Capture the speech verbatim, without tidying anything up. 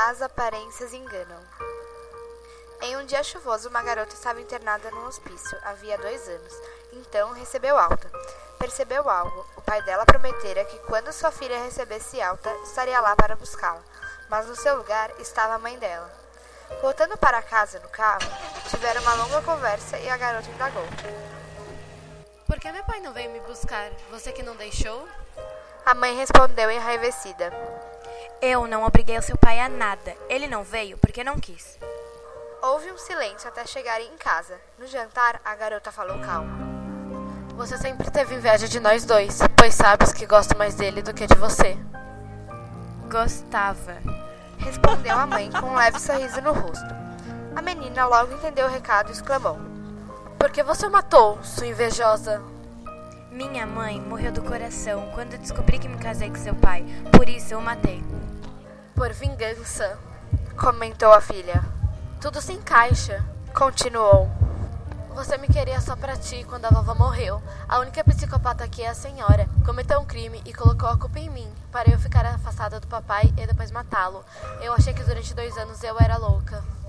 As aparências enganam. Em um dia chuvoso, uma garota estava internada num hospício havia dois anos. Então, recebeu alta. Percebeu algo. O pai dela prometera que quando sua filha recebesse alta, estaria lá para buscá-la. Mas no seu lugar estava a mãe dela. Voltando para casa no carro, tiveram uma longa conversa e a garota indagou. Por que meu pai não veio me buscar? Você que não deixou? A mãe respondeu enraivecida. Eu não obriguei o seu pai a nada. Ele não veio porque não quis. Houve um silêncio até chegarem em casa. No jantar, a garota falou calma. Você sempre teve inveja de nós dois, pois sabes que gosto mais dele do que de você. Gostava, respondeu a mãe com um leve sorriso no rosto. A menina logo entendeu o recado e exclamou. Por que você o matou, sua invejosa? Minha mãe morreu do coração quando descobri que me casei com seu pai. Por isso eu o matei. Por vingança, comentou a filha. Tudo se encaixa, continuou. Você me queria só pra ti quando a vovó morreu. A única psicopata aqui é a senhora. Cometeu um crime e colocou a culpa em mim, para eu ficar afastada do papai e depois matá-lo. Eu achei que durante dois anos eu era louca.